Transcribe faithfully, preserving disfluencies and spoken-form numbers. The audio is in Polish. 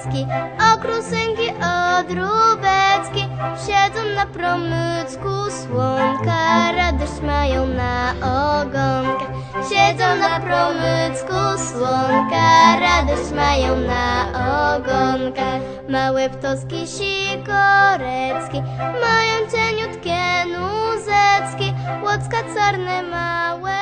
Łódzki, okrusynki, odróbecki, siedzą na promycku, słonka radość mają na ogonkach. Siedzą na promycku, słonka radość mają na ogonkach. Małe ptoski sikorecki mają cieniutkie nóżeczki, łocka czarne małe